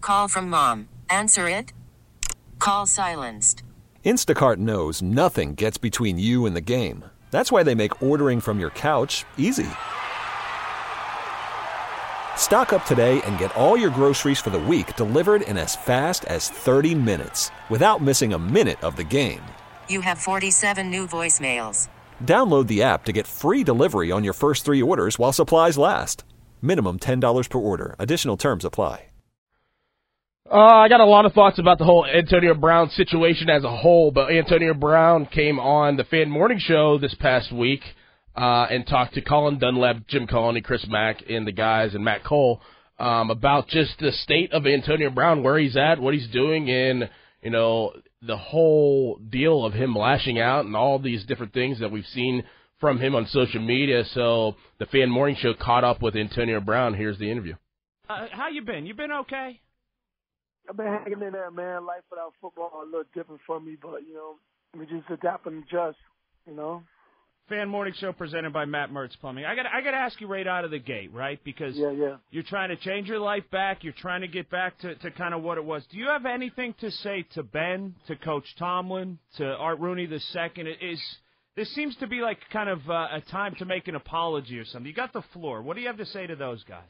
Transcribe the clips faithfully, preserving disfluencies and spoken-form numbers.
Call from mom. Answer it. Call silenced. Instacart knows nothing gets between you and the game. That's why they make ordering from your couch easy. Stock up today and get all your groceries for the week delivered in as fast as thirty minutes without missing a minute of the game. You have forty-seven new voicemails. Download the app to get free delivery on your first three orders while supplies last. Minimum ten dollars per order. Additional terms apply. Uh, I got a lot of thoughts about the whole Antonio Brown situation as a whole, but Antonio Brown came on the Fan Morning Show this past week uh, and talked to Colin Dunlap, Jim Colony, Chris Mack, and the guys, and Matt Cole, um, about just the state of Antonio Brown, where he's at, what he's doing, and, you know, the whole deal of him lashing out and all these different things that we've seen from him on social media. So the Fan Morning Show caught up with Antonio Brown. Here's the interview. Uh, how you been? You been okay? I've been hanging in there, man. Life without football a little different for me, but, you know, we just adapt and adjust, you know. Fan Morning Show presented by Matt Mertz Plumbing. I got I got to ask you right out of the gate, right? Because yeah, yeah. you're trying to change your life back. You're trying to get back to, to kind of what it was. Do you have anything to say to Ben, to Coach Tomlin, to Art Rooney the second? Is this seems to be like kind of uh, a time to make an apology or something. You got the floor. What do you have to say to those guys?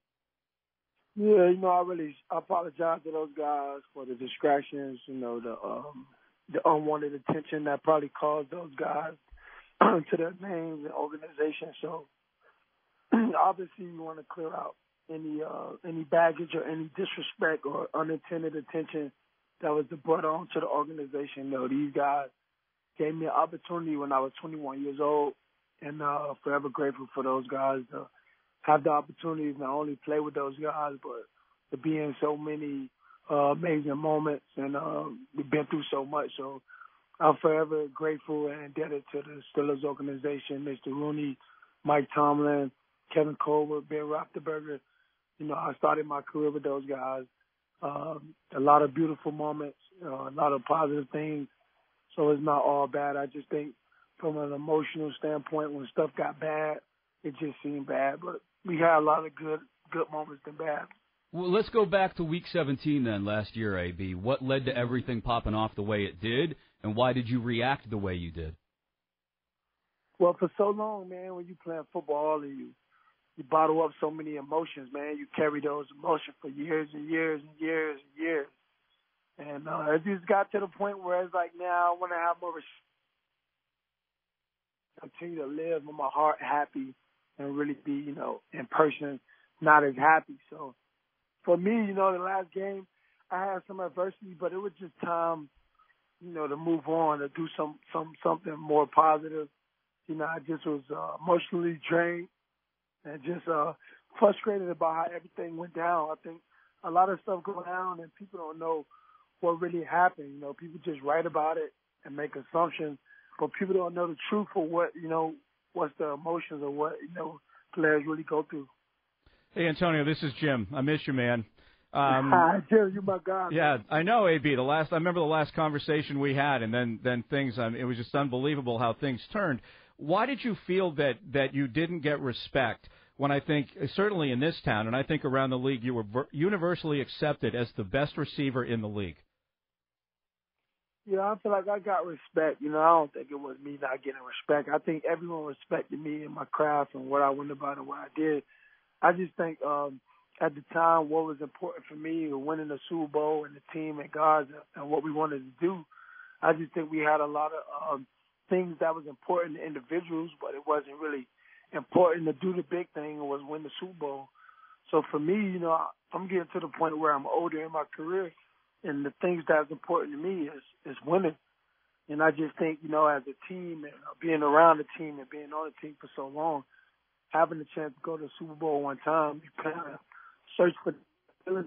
Yeah, you know, I really I apologize to those guys for the distractions, you know, the um, the unwanted attention that probably caused those guys to their names and organization. So obviously you want to clear out any uh, any baggage or any disrespect or unintended attention that was brought on to the organization. You know, these guys gave me an opportunity when I was twenty-one years old, and uh, forever grateful for those guys to have the opportunity to not only play with those guys, but to be in so many uh, amazing moments, and uh, we've been through so much. So I'm forever grateful and indebted to the Steelers organization, Mister Rooney, Mike Tomlin, Kevin Colbert, Ben Roethlisberger. You know, I started my career with those guys. Um, a lot of beautiful moments, uh, a lot of positive things. So it's not all bad. I just think from an emotional standpoint, when stuff got bad, it just seemed bad. But we had a lot of good good moments than bad. Well, let's go back to Week seventeen then last year, A B. What led to everything popping off the way it did, and why did you react the way you did? Well, for so long, man, when you playing football and you, you bottle up so many emotions, man, you carry those emotions for years and years and years and years. And uh, it just got to the point where it's like, now I want to have more respect. Continue to live with my heart happy and really be, you know, in person, not as happy. So for me, you know, the last game, I had some adversity, but it was just time, you know, to move on, to do some, some something more positive. You know, I just was uh, emotionally drained and just uh, frustrated about how everything went down. I think a lot of stuff go down and people don't know what really happened. You know, people just write about it and make assumptions, but people don't know the truth of what, you know, what's the emotions or what, you know, players really go through. Hey, Antonio, this is Jim. I miss you, man. Um, Hi, Jim, you my guy. Yeah, I know, A B. The last, I remember the last conversation we had, and then, then things, um, it was just unbelievable how things turned. Why did you feel that, that you didn't get respect when I think, certainly in this town, and I think around the league, you were ver- universally accepted as the best receiver in the league? Yeah, I feel like I got respect. You know, I don't think it was me not getting respect. I think everyone respected me and my craft and what I went about and what I did. I just think um, at the time what was important for me was winning the Super Bowl and the team and guys and what we wanted to do. I just think we had a lot of um, things that was important to individuals, but it wasn't really important to do the big thing was win the Super Bowl. So for me, you know, I'm getting to the point where I'm older in my career, and the things that's important to me is, is winning. And I just think, you know, as a team and being around the team and being on the team for so long, having the chance to go to the Super Bowl one time, you kind of search for the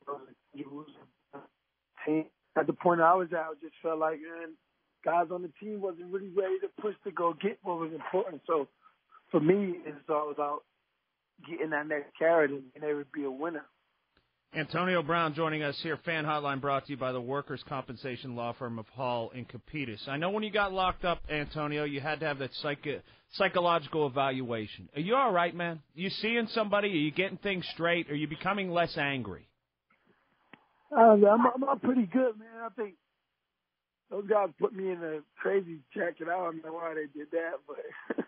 team. At the point I was at, I just felt like, man, guys on the team wasn't really ready to push to go get what was important. So for me, it's all about getting that next carrot and being able to be a winner. Antonio Brown joining us here. Fan Hotline brought to you by the workers' compensation law firm of Hall and Capitas. I know when you got locked up, Antonio, you had to have that psych- psychological evaluation. Are you all right, man? Are you seeing somebody? Are you getting things straight? Are you becoming less angry? Uh, I'm, I'm, I'm pretty good, man. I think those guys put me in a crazy jacket. I don't know why they did that, but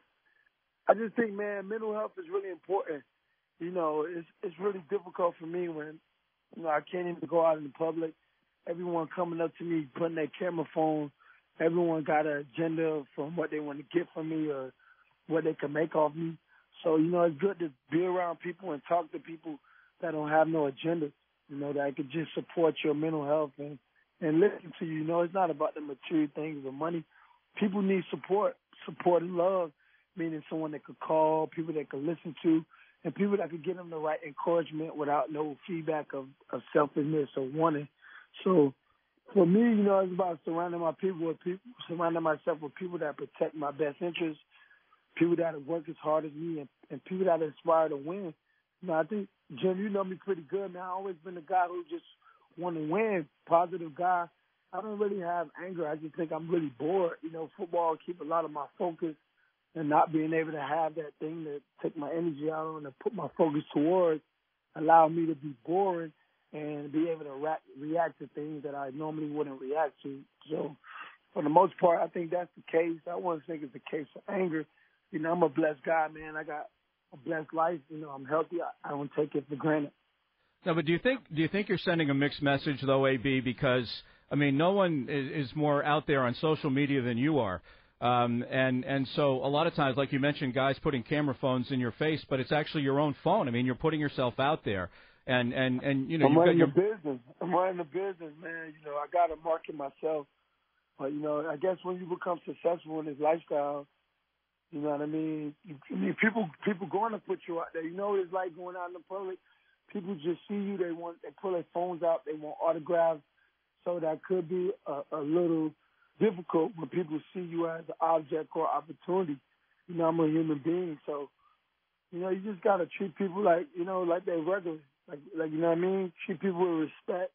I just think, man, mental health is really important. You know, it's it's really difficult for me when, you know, I can't even go out in the public. Everyone coming up to me, putting their camera phone. Everyone got an agenda from what they want to get from me or what they can make off me. So, you know, it's good to be around people and talk to people that don't have no agenda, you know, that could just support your mental health and, and listen to you. You know, it's not about the material things or money. People need support, support and love, meaning someone that could call, people that could listen to, and people that could give them the right encouragement without no feedback of, of selfishness or wanting. So for me, you know, it's about surrounding my people with people, surrounding myself with people that protect my best interests, people that have worked as hard as me, and, and people that aspire to win. You know, I think, Jim, you know me pretty good, man. I've always been a guy who just want to win, positive guy. I don't really have anger. I just think I'm really bored. You know, football keep a lot of my focus, and not being able to have that thing to take my energy out on and put my focus towards allow me to be boring and be able to react, react to things that I normally wouldn't react to. So for the most part, I think that's the case. I wouldn't think it's a case of anger. You know, I'm a blessed guy, man. I got a blessed life. You know, I'm healthy. I, I don't take it for granted. No, but do you think do you think you're sending a mixed message, though, A B? Because, I mean, no one is, is more out there on social media than you are. Um, and, and so a lot of times, like you mentioned, guys putting camera phones in your face, but it's actually your own phone. I mean, you're putting yourself out there. And, and, and you know, I'm you've running got your the business. I'm running the business, man. You know, I got to market myself. But, you know, I guess when you become successful in this lifestyle, you know what I mean? You, I mean, people people going to put you out there. You know what it's like going out in the public? People just see you. They want they pull their phones out. They want autographs. So that could be a, a little difficult when people see you as an object or opportunity. You know, I'm a human being, so you know you just gotta treat people like you know like they're regular, like like you know what I mean. Treat people with respect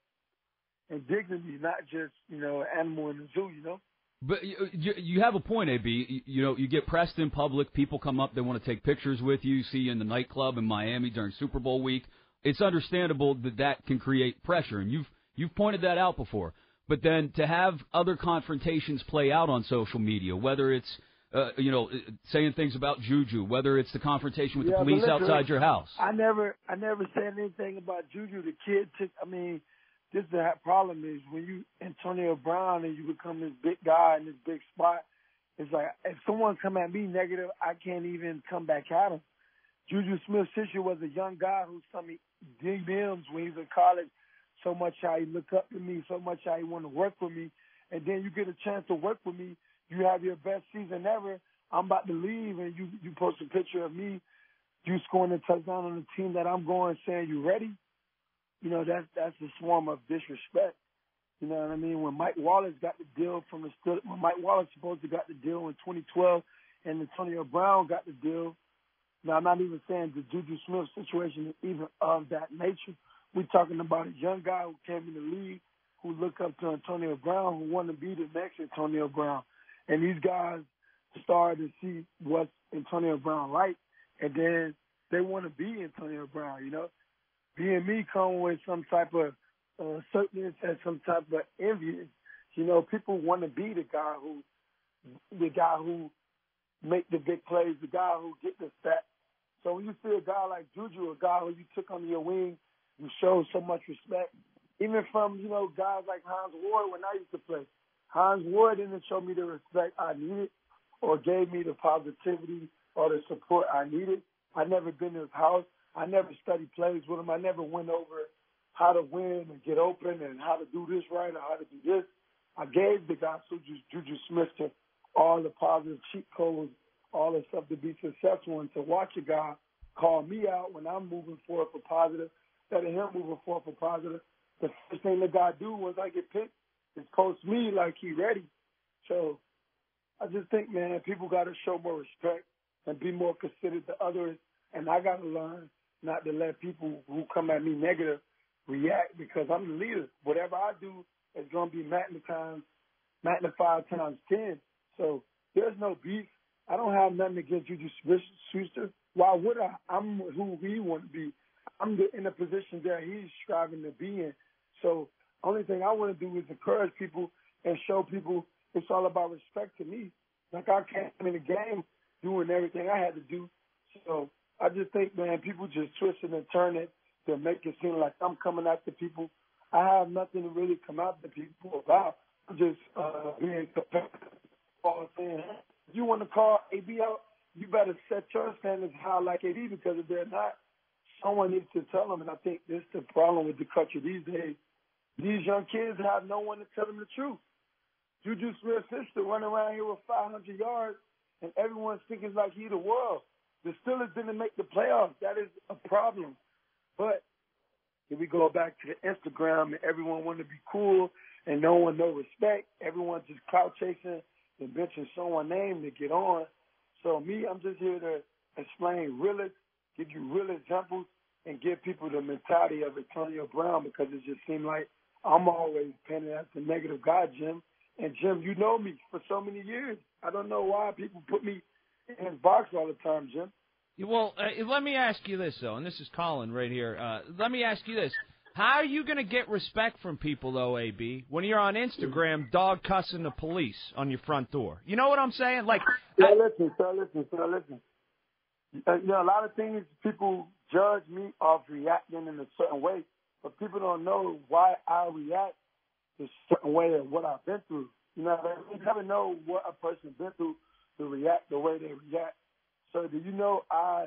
and dignity, not just you know an animal in the zoo. You know. But you, you you have a point, A B. You, you know, you get pressed in public. People come up. They want to take pictures with you. See you in the nightclub in Miami during Super Bowl week. It's understandable that that can create pressure, and you've you've pointed that out before. But then to have other confrontations play out on social media, whether it's uh, you know saying things about Juju, whether it's the confrontation with yeah, the police listen, outside your house. I never I never said anything about Juju. The kid took. I mean. This is the problem is when you Antonio Brown and you become this big guy in this big spot, it's like if someone come at me negative, I can't even come back at him. Juju Smith-Schuster was a young guy who sent me D Ms when he was in college, so much how he looked up to me, so much how he wanted to work with me. And then you get a chance to work with me. You have your best season ever. I'm about to leave, and you, you post a picture of me, you scoring a touchdown on the team that I'm going saying, you ready? You know, that's that's a swarm of disrespect. You know what I mean? When Mike Wallace got the deal from the – when Mike Wallace supposed to got the deal in twenty twelve and Antonio Brown got the deal, now I'm not even saying the Juju Smith situation is even of that nature. We're talking about a young guy who came in the league, who looked up to Antonio Brown, who wanted to be the next Antonio Brown. And these guys started to see what Antonio Brown like, and then they want to be Antonio Brown, you know? Being me come with some type of uh, certainty and some type of envy. You know, people want to be the guy who, the guy who make the big plays, the guy who get the stats. So when you see a guy like Juju, a guy who you took under your wing, you show so much respect. Even from, you know, guys like Hines Ward when I used to play. Hines Ward didn't show me the respect I needed or gave me the positivity or the support I needed. I never been to his house. I never studied plays with him. I never went over how to win and get open and how to do this right or how to do this. I gave the guy Juju, Juju Smith to all the positive cheat codes, all the stuff to be successful, and to watch a guy call me out when I'm moving forward for positive, instead of him moving forward for positive. The first thing the guy do once I get picked is post me like he ready. So I just think, man, people got to show more respect and be more considerate to others, and I got to learn not to let people who come at me negative react because I'm the leader. Whatever I do is going to be magnified, magnified times ten. So there's no beef. I don't have nothing against Juju Smith-Schuster. Why would I? I'm who he want to be. I'm the, in the position that he's striving to be in. So only thing I want to do is encourage people and show people it's all about respect to me. Like I came in the game doing everything I had to do. So I just think, man, people just twist it and turn it to make it seem like I'm coming after people. I have nothing to really come after people about. I'm just uh, being competitive. Saying, if you want to call A B out, you better set your standards high like A D, because if they're not, someone needs to tell them. And I think this is the problem with the culture these days. These young kids have no one to tell them the truth. Juju Smith-Schuster running around here with five hundred yards, and everyone's thinking like he the world. The Steelers didn't make the playoffs. That is a problem. But if we go back to the Instagram and everyone want to be cool and no one no respect, everyone just clout chasing and mention someone's name to get on. So me, I'm just here to explain real, give you real examples and give people the mentality of Antonio Brown, because it just seemed like I'm always painted as the negative guy, Jim. And Jim, you know me for so many years. I don't know why people put me in his box all the time, Jim. Well, uh, let me ask you this, though, and this is Colin right here. Uh, let me ask you this. How are you going to get respect from people, though, A B, when you're on Instagram dog cussing the police on your front door? You know what I'm saying? Like, yeah, I, listen, sir, listen, sir, listen. Uh, you know, a lot of things people judge me off reacting in a certain way, but people don't know why I react a certain way of what I've been through. You know, you never know what a person's been through to react the way they react. So do you know I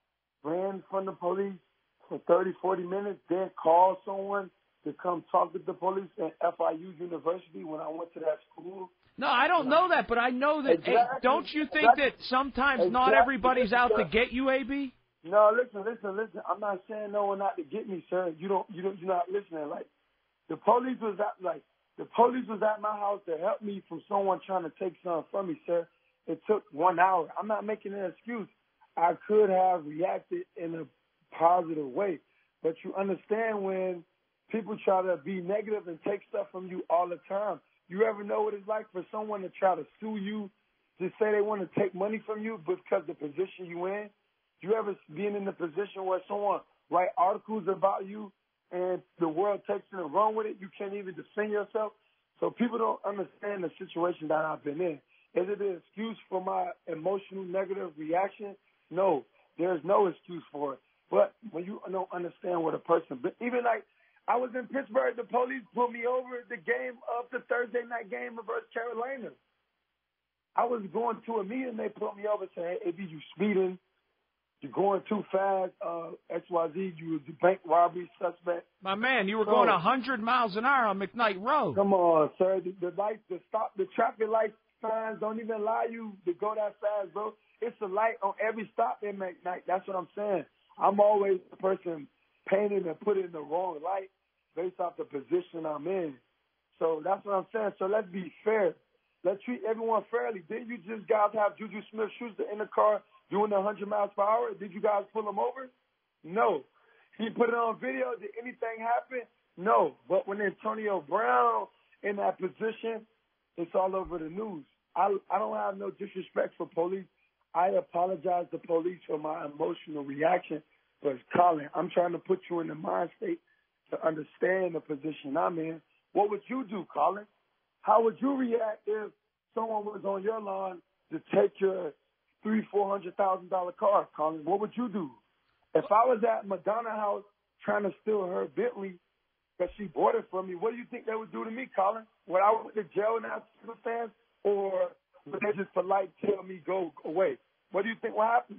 ran from the police for thirty, forty minutes, then called someone to come talk to the police at F I U University when I went to that school? No, I don't know that, but I know that. Exactly. Hey, don't you think exactly. that sometimes exactly. not everybody's out to get you, A B? No, listen, listen, listen. I'm not saying no one out to get me, sir. You don't, you don't, you're not listening. Like, the police was at, like, the police was at my house to help me from someone trying to take something from me, sir. It took one hour. I'm not making an excuse. I could have reacted in a positive way, but you understand when people try to be negative and take stuff from you all the time. You ever know what it's like for someone to try to sue you, to say they want to take money from you because the position you in? You ever been in the position where someone write articles about you and the world takes it and run with it? You can't even defend yourself. So people don't understand the situation that I've been in. Is it an excuse for my emotional negative reaction? No, there's no excuse for it. But when you don't understand what a person, even like I was in Pittsburgh, the police pulled me over at the game of the Thursday night game versus Carolina. I was going to a meeting, they pulled me over and said, hey, A B, you speeding, you're going too fast, uh, X Y Z, you was a bank robbery suspect. My man, you were so, going one hundred miles an hour on McKnight Road. Come on, sir. The, the lights, the stop, the traffic light signs don't even allow you to go that fast, bro. It's a light on every stop in McKnight. That's what I'm saying. I'm always the person painted and put it in the wrong light based off the position I'm in. So that's what I'm saying. So let's be fair. Let's treat everyone fairly. Didn't you just guys have Juju Smith-Schuster in the car doing one hundred miles per hour? Did you guys pull him over? No. He put it on video. Did anything happen? No. But when Antonio Brown in that position, it's all over the news. I, I don't have no disrespect for police. I apologize to police for my emotional reaction. But, Colin, I'm trying to put you in the mind state to understand the position I'm in. What would you do, Colin? How would you react if someone was on your lawn to take your three, four hundred thousand dollar car, Colin? What would you do? If I was at Madonna house trying to steal her Bentley because she bought it from me, what do you think they would do to me, Colin? Would I went to jail in that circumstance, or would they just polite tell me go away? What do you think will happen?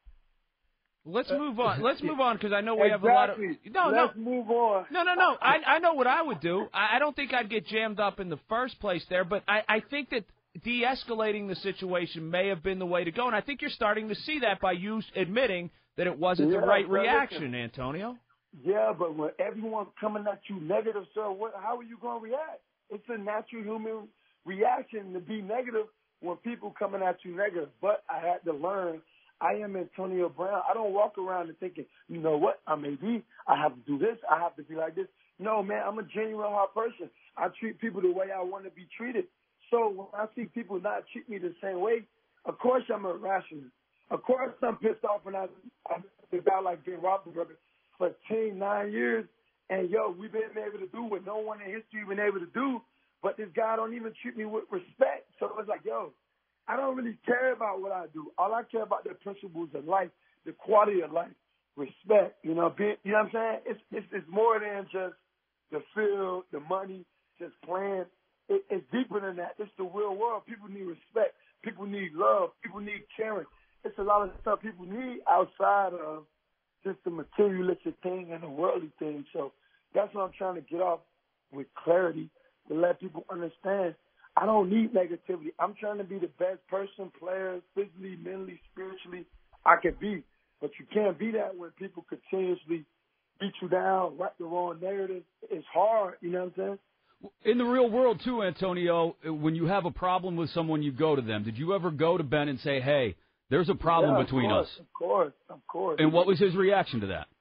Let's move on. Let's move on because I know we exactly. have a lot of. No, Let's no. move on. No, no, no. I I know what I would do. I, I don't think I'd get jammed up in the first place there, but I, I think that de-escalating the situation may have been the way to go, and I think you're starting to see that by you admitting that it wasn't yeah, the right listen. reaction, Antonio. Yeah, but when everyone's coming at you negative, sir, what, how are you going to react? It's a natural human reaction to be negative when people coming at you negative. But I had to learn. I am Antonio Brown. I don't walk around and thinking, you know what, I'm A B. I have to do this. I have to be like this. No, man, I'm a genuine hard person. I treat people the way I want to be treated. So when I see people not treat me the same way, of course I'm irrational. Of course I'm pissed off when I, I the guy like Ben Roethlisberger for ten, nine years, And, yo, we've been able to do what no one in history been able to do, but this guy don't even treat me with respect. So it's like, yo, I don't really care about what I do. All I care about the principles of life, the quality of life, respect. You know, being, you know what I'm saying? It's, it's, it's more than just the field, the money, just playing. It, it's deeper than that. It's the real world. People need respect. People need love. People need caring. It's a lot of stuff people need outside of just the materialistic thing and the worldly thing. So that's what I'm trying to get off with clarity, to let people understand I don't need negativity. I'm trying to be the best person, player, physically, mentally, spiritually I can be. But you can't be that when people continuously beat you down, write the wrong narrative. It's hard, you know what I'm saying? In the real world, too, Antonio, when you have a problem with someone, you go to them. Did you ever go to Ben and say, hey, there's a problem yeah, between course, us? Of course, of course. And what was his reaction to that?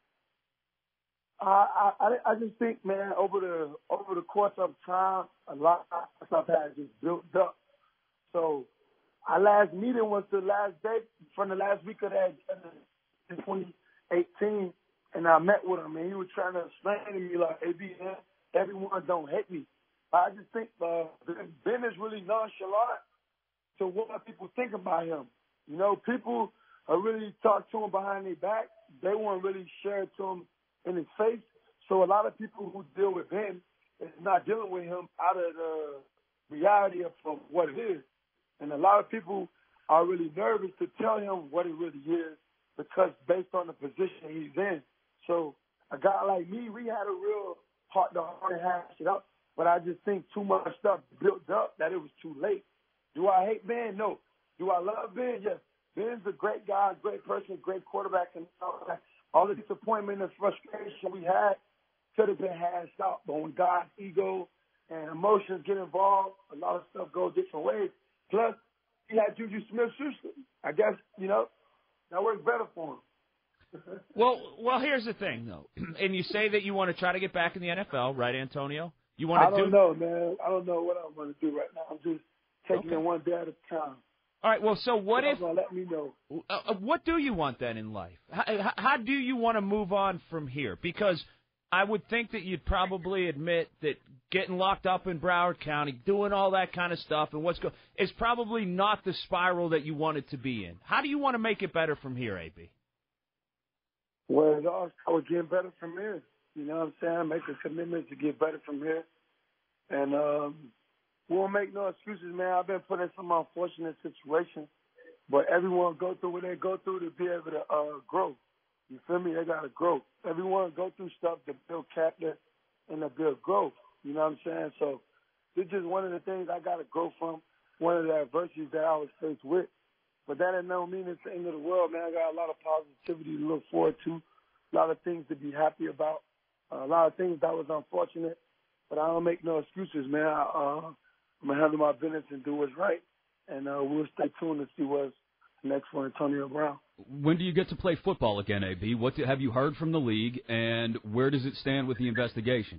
I, I I just think, man, over the over the course of time, a lot of stuff has just built up. So our last meeting was the last day from the last week of that in twenty eighteen, and I met with him, and he was trying to explain to me like, "A B, man, everyone don't hate me." I just think uh, Ben is really nonchalant to what people think about him. You know, people are really talk to him behind their back. They won't really share it to him in his face. So a lot of people who deal with Ben is not dealing with him out of the reality of, of what it is. And a lot of people are really nervous to tell him what it really is because based on the position he's in. So a guy like me, we had a real heart to heart and hash it up. But I just think too much stuff built up that it was too late. Do I hate Ben? No. Do I love Ben? Yes. Ben's a great guy, great person, great quarterback, and all that. All the disappointment and frustration we had could have been hashed out. But when God's ego and emotions get involved, a lot of stuff goes different ways. Plus, he had Juju Smith-Schuster. I guess, you know, that works better for him. well, well, here's the thing, though. And you say that you want to try to get back in the N F L, right, Antonio? You want to I don't do... know, man. I don't know what I'm going to do right now. I'm just taking okay. it one day at a time. All right, well, so what if... Let me know. Uh, what do you want then in life? How, how do you want to move on from here? Because I would think that you'd probably admit that getting locked up in Broward County, doing all that kind of stuff, and what's going is probably not the spiral that you wanted to be in. How do you want to make it better from here, A B? Well, it all starts with getting better from here. You know what I'm saying? Make a commitment to get better from here. And, um... we won't make no excuses, man. I've been put in some unfortunate situations, but everyone go through what they go through to be able to uh, grow. You feel me? They got to grow. Everyone go through stuff to build character and to build growth. You know what I'm saying? So this is just one of the things I got to grow from, one of the adversities that I was faced with. But that doesn't no mean it's the end of the world, man. I got a lot of positivity to look forward to, a lot of things to be happy about, uh, a lot of things that was unfortunate, but I don't make no excuses, man. I, uh, I'm going to handle my business and do what's right, and uh, we'll stay tuned to see what's next for Antonio Brown. When do you get to play football again, A B? What do, have you heard from the league, and where does it stand with the investigation?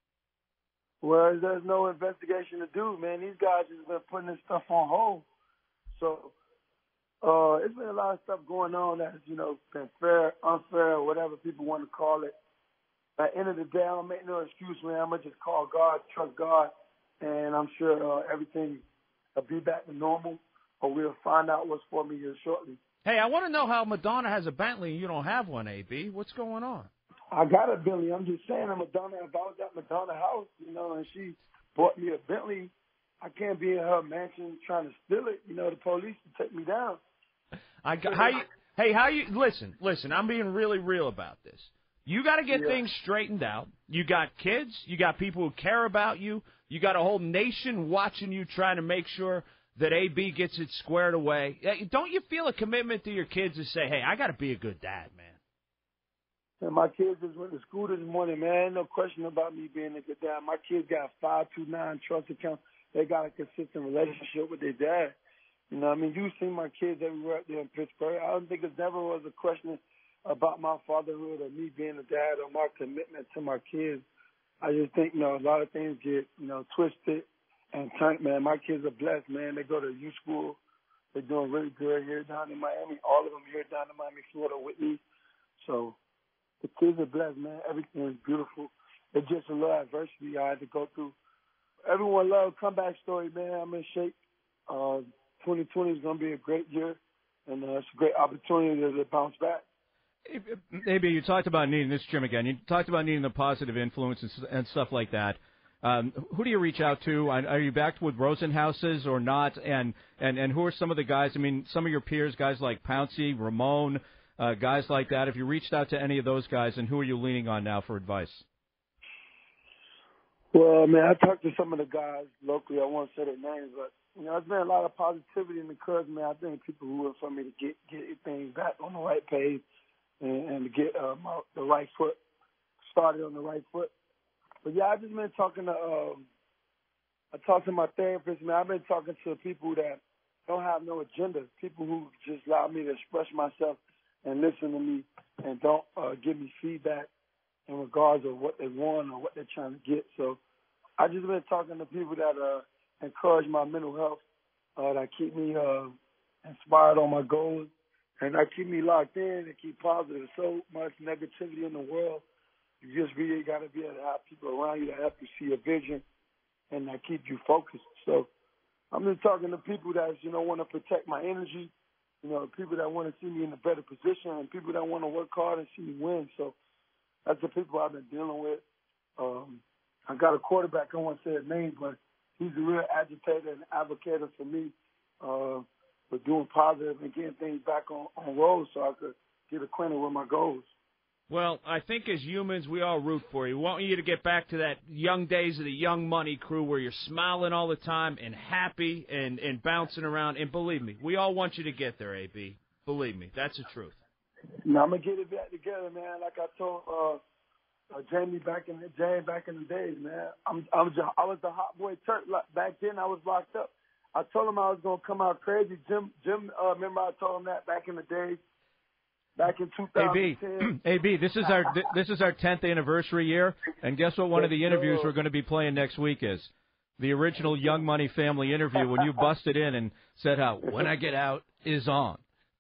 Well, there's no investigation to do, man. These guys have been putting this stuff on hold. So uh, it's been a lot of stuff going on that's, you know, been fair, unfair, or whatever people want to call it. At the end of the day, I don't make no excuse, man. I'm going to just call God, trust God. And I'm sure uh, everything will be back to normal, or we'll find out what's for me here shortly. Hey, I want to know how Madonna has a Bentley and you don't have one, A B. What's going on? I got a Bentley. I'm just saying, I'm Madonna. If I was at Madonna's house, you know, and she bought me a Bentley, I can't be in her mansion trying to steal it. You know, the police will take me down. I got, how you, hey, how you listen? Listen, I'm being really real about this. You got to get yeah. things straightened out. You got kids. You got people who care about you. You got a whole nation watching you trying to make sure that A B gets it squared away. Don't you feel a commitment to your kids to say, hey, I got to be a good dad, man? And my kids just went to school this morning, man. Ain't no question about me being a good dad. My kids got five two nine trust accounts. They got a consistent relationship with their dad. You know what I mean? You see my kids everywhere out there in Pittsburgh. I don't think it never was a question about my fatherhood or me being a dad or my commitment to my kids. I just think, you know, a lot of things get, you know, twisted and turned, man. My kids are blessed, man. They go to youth school. They're doing really good here down in Miami. All of them here down in Miami, Florida with me. So the kids are blessed, man. Everything is beautiful. it's just a little adversity I had to go through. Everyone loves comeback story, man. I'm in shape. Uh, twenty twenty is going to be a great year, and uh, it's a great opportunity to bounce back. Maybe you talked about needing this, Jim, again. You talked about needing the positive influence and, and stuff like that. Um, who do you reach out to? Are you back with Rosenhauses or not? And, and, and who are some of the guys? I mean, some of your peers, guys like Pouncey, Ramon, uh, guys like that. If you reached out to any of those guys, and who are you leaning on now for advice? Well, man, I talked to some of the guys locally. I won't say their names, but you know, there's been a lot of positivity and encouragement. I think people who are for me to get get things back on the right page and, and to get uh, my, the right foot started on the right foot. But yeah, I've just been talking to. Um, I talked to my therapist, man. I've been talking to people that don't have no agenda. People who just allow me to express myself and listen to me and don't uh, give me feedback in regards of what they want or what they're trying to get. So I just been talking to people that uh, encourage my mental health, uh, that keep me uh, inspired on my goals, and that keep me locked in and keep positive. So much negativity in the world. You just really got to be able to have people around you that help you see a vision and that keep you focused. So I'm just talking to people that, you know, want to protect my energy, you know, people that want to see me in a better position and people that want to work hard and see me win. So that's the people I've been dealing with. Um, I got a quarterback, I won't say his name, but he's a real agitator and advocate for me uh, for doing positive and getting things back on, on road so I could get acquainted with my goals. Well, I think as humans, we all root for you. We want you to get back to that young days of the Young Money crew where you're smiling all the time and happy and, and bouncing around. And believe me, we all want you to get there, A B. Believe me, that's the truth. Now, I'm going to get it back together, man. Like I told uh, uh, Jamie back in the Jamie back in the days, man. I'm, I was I was the hot boy Turk. Back then, I was locked up. I told him I was going to come out crazy. Jim, Jim, uh, remember I told him that back in the days? Back in two thousand ten. A B, A B, this is our this is our tenth anniversary year, and guess what? One of the interviews we're going to be playing next week is the original Young Money family interview when you busted in and said how "When I Get Out" is on.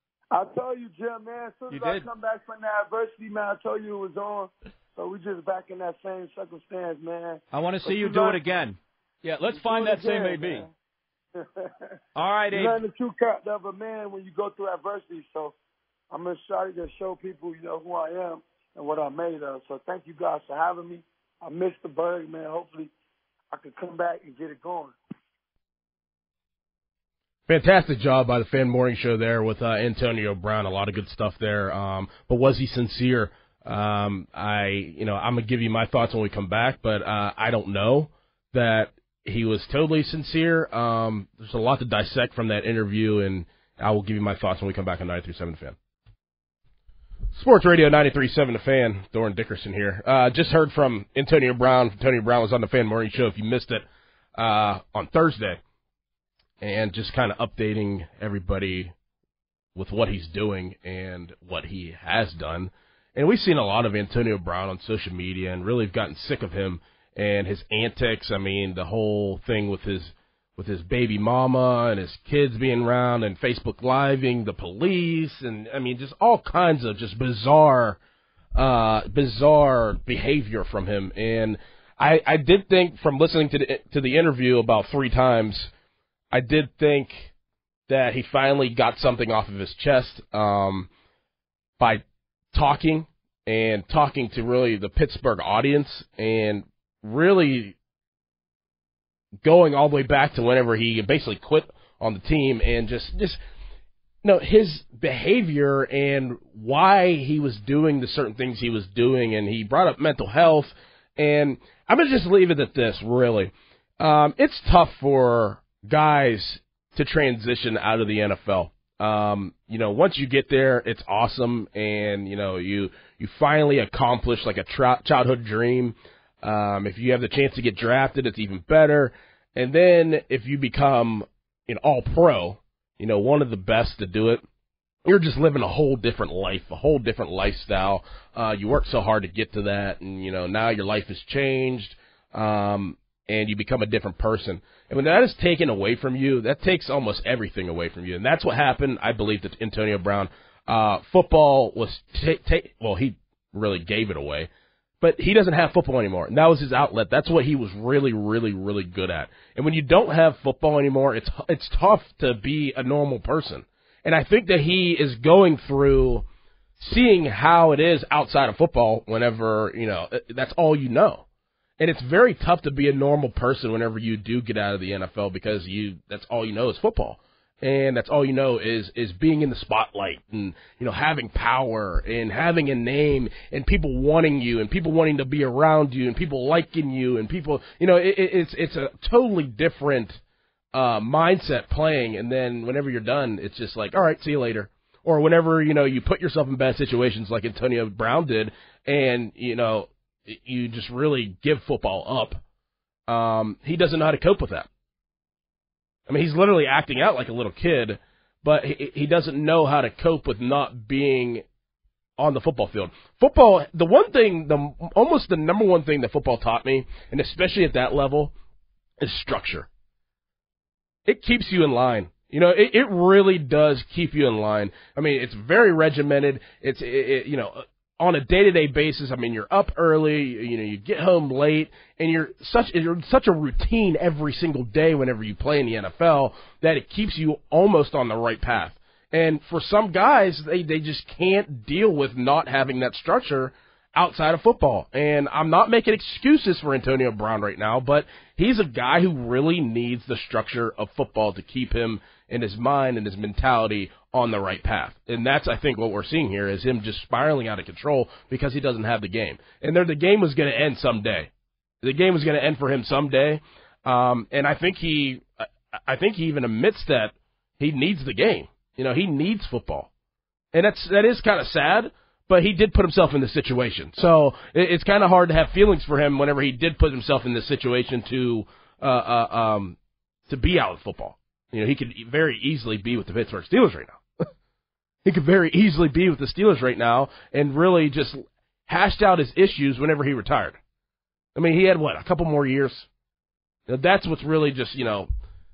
I told you, Jim, man. As soon as You I did. come back from that adversity, man, I told you it was on. So we just back in that same circumstance, man. I want to see But you you do learn- it again. Yeah, let's You find do it that same again, A B. man. All right, You A B. learn the true character of a man when you go through adversity. So I'm excited to show people, you know, who I am and what I'm made of. So thank you guys for having me. I missed the Berg, man. Hopefully I can come back and get it going. Fantastic job by the Fan Morning Show there with uh, Antonio Brown. A lot of good stuff there. Um, but was he sincere? Um, I, you know, I'm gonna give you my thoughts when we come back, but uh, I don't know that he was totally sincere. Um, there's a lot to dissect from that interview, and I will give you my thoughts when we come back on ninety-three point seven The Fan. Sports Radio ninety-three point seven The Fan. Doran Dickerson here. Uh, just heard from Antonio Brown. Antonio Brown was on the Fan Morning Show. If you missed it uh, on Thursday. And just kind of updating everybody with what he's doing and what he has done. And we've seen a lot of Antonio Brown on social media and really have gotten sick of him and his antics. I mean, the whole thing with his with his baby mama and his kids being around and Facebook Living the police. And, I mean, just all kinds of just bizarre, uh, bizarre behavior from him. And I, I did think from listening to the, to the interview about three times, I did think that he finally got something off of his chest um, by talking and talking to really the Pittsburgh audience and really going all the way back to whenever he basically quit on the team and just, just you know, his behavior and why he was doing the certain things he was doing. And he brought up mental health. And I'm going to just leave it at this, really. Um, it's tough for guys to transition out of the N F L. Um, you know, once you get there, it's awesome, and you know, you you finally accomplish like a tra- childhood dream. Um, if you have the chance to get drafted, it's even better. And then if you become an all-pro, you know, one of the best to do it, you're just living a whole different life, a whole different lifestyle. Uh, you work so hard to get to that, and you know, now your life has changed. Um, and you become a different person. And when that is taken away from you, that takes almost everything away from you. And that's what happened, I believe, to Antonio Brown. Uh, football was, ta- ta- well, he really gave it away. But he doesn't have football anymore, and that was his outlet. That's what he was really, really, really good at. And when you don't have football anymore, it's it's tough to be a normal person. And I think that he is going through seeing how it is outside of football whenever, you know, that's all you know. And it's very tough to be a normal person whenever you do get out of the N F L because you that's all you know is football. And that's all you know is is being in the spotlight and, you know, having power and having a name and people wanting you and people wanting to be around you and people liking you and people, you know, it, it's it's a totally different uh, mindset playing. And then whenever you're done, it's just like, all right, see you later. Or whenever, you know, you put yourself in bad situations like Antonio Brown did and, you know, you just really give football up, um, he doesn't know how to cope with that. I mean, he's literally acting out like a little kid, but he, he doesn't know how to cope with not being on the football field. Football, the one thing, the almost the number one thing that football taught me, and especially at that level, is structure. It keeps you in line. You know, it, it really does keep you in line. I mean, it's very regimented. It's, it, it, you know, on a day-to-day basis, I mean, you're up early, you know, you get home late, and you're such you're such a routine every single day whenever you play in the N F L that it keeps you almost on the right path. And for some guys, they, they just can't deal with not having that structure outside of football. And I'm not making excuses for Antonio Brown right now, but he's a guy who really needs the structure of football to keep him in his mind and his mentality on the right path. And that's, I think, what we're seeing here is him just spiraling out of control because he doesn't have the game. And there, the game was going to end someday. The game was going to end for him someday. Um, and I think he, I think he even admits that he needs the game. You know, he needs football. And that's, that is kind of sad, but he did put himself in this situation. So it, it's kind of hard to have feelings for him whenever he did put himself in this situation to, uh, uh, um, to be out of football. You know, he could very easily be with the Pittsburgh Steelers right now. He could very easily be with the Steelers right now and really just hashed out his issues whenever he retired. I mean, he had, what, a couple more years? You know, that's what's really just, you know,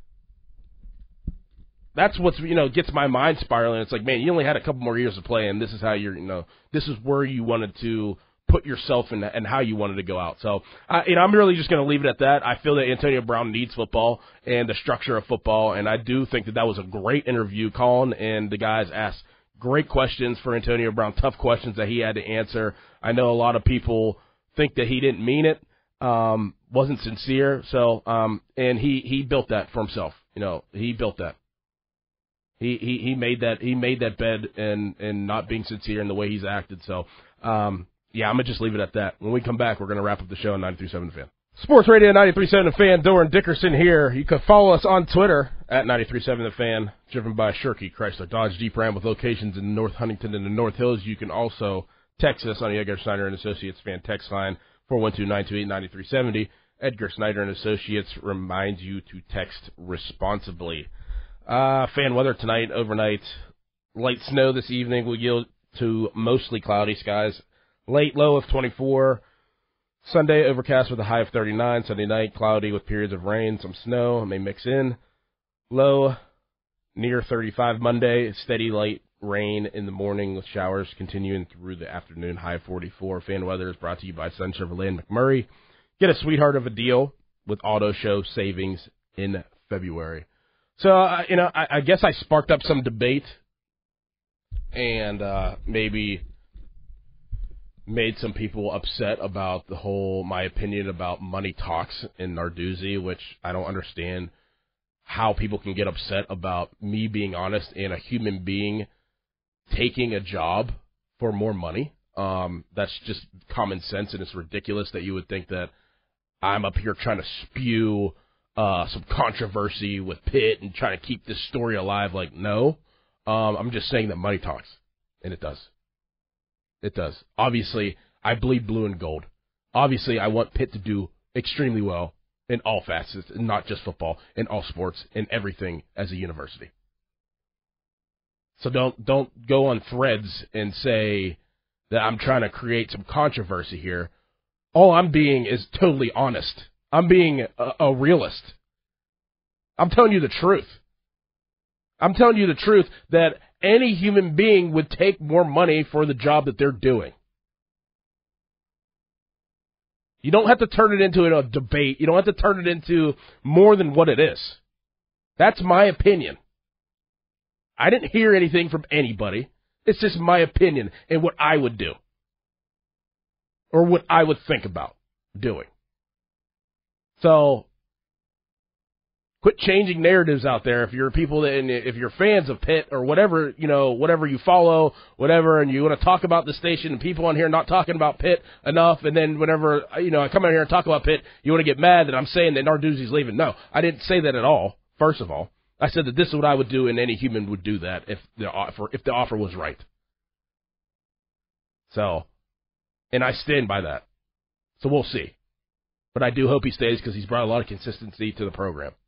that's what's, you know, gets my mind spiraling. It's like, man, you only had a couple more years to play, and this is how you're, you know, this is where you wanted to put yourself in and how you wanted to go out. So, uh, you know, I'm really just going to leave it at that. I feel that Antonio Brown needs football and the structure of football, and I do think that that was a great interview, Colin, and the guys asked great questions for Antonio Brown, tough questions that he had to answer. I know a lot of people think that he didn't mean it, um, wasn't sincere, so, um, and he, he built that for himself. You know, he built that. He, he, he made that, he made that bed and, and not being sincere in the way he's acted. So, um, yeah, I'm going to just leave it at that. When we come back, we're going to wrap up the show on ninety-three point seven The Fan. Sports Radio ninety-three point seven The Fan, Doran Dickerson here. You can follow us on Twitter at ninety-three point seven The Fan, driven by Shirky Chrysler Dodge Jeep Ram with locations in North Huntington and the North Hills. You can also text us on the Edgar Snyder and Associates Fan text line, four one two, nine two eight, nine three seven zero. Edgar Snyder and Associates reminds you to text responsibly. Uh, fan weather tonight, overnight. Light snow this evening will yield to mostly cloudy skies. Late low of twenty-four. Sunday, overcast with a high of thirty-nine. Sunday night, cloudy with periods of rain. Some snow may mix in. Low near thirty-five Monday. Steady light rain in the morning with showers continuing through the afternoon. High of forty-four. Fan weather is brought to you by Sun Chevrolet and McMurray. Get a sweetheart of a deal with Auto Show savings in February. So, uh, you know, I, I guess I sparked up some debate and uh, maybe made some people upset about the whole, my opinion about money talks in Narduzzi, which I don't understand how people can get upset about me being honest and a human being taking a job for more money. Um, that's just common sense, and it's ridiculous that you would think that I'm up here trying to spew uh, some controversy with Pitt and trying to keep this story alive. Like, no. Um, I'm just saying that money talks, and it does. It does. Obviously, I bleed blue and gold. Obviously, I want Pitt to do extremely well in all facets, not just football, in all sports, in everything as a university. So don't don't go on Threads and say that I'm trying to create some controversy here. All I'm being is totally honest. I'm being a, a realist. I'm telling you the truth. I'm telling you the truth that any human being would take more money for the job that they're doing. You don't have to turn it into a debate. You don't have to turn it into more than what it is. That's my opinion. I didn't hear anything from anybody. It's just my opinion and what I would do. Or what I would think about doing. So, quit changing narratives out there if you're people that, and if you're fans of Pitt or whatever, you know, whatever you follow, whatever, and you want to talk about the station and people on here not talking about Pitt enough, and then whenever, you know, I come out here and talk about Pitt, you want to get mad that I'm saying that Narduzzi's leaving. No, I didn't say that at all, first of all. I said that this is what I would do, and any human would do that if the offer, if the offer was right. So, and I stand by that. So we'll see. But I do hope he stays because he's brought a lot of consistency to the program.